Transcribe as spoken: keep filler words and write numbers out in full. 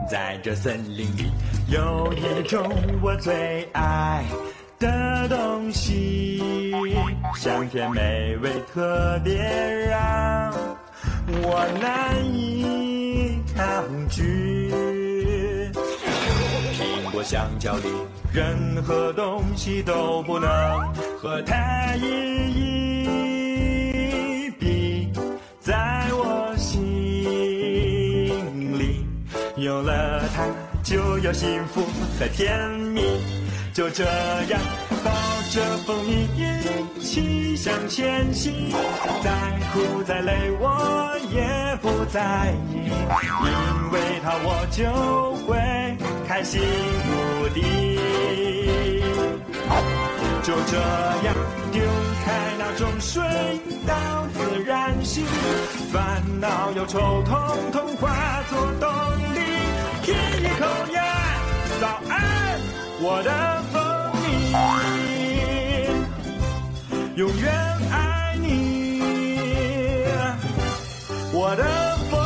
在这森林里，有一种我最爱的东西，香甜美味，特别让我难以抗拒。苹果、香蕉里，任何东西都不能和它一一比，在我心里，有了它就有幸福和甜蜜。就这样抱着蜂蜜一起向前行，再苦再累我也不在意，因为它我就会开心无敌。就这样丢开那种水到自然醒，烦恼忧愁统统化作动力。吸一口呀，早安我的蜂蜜，永远爱你，我的蜂蜜。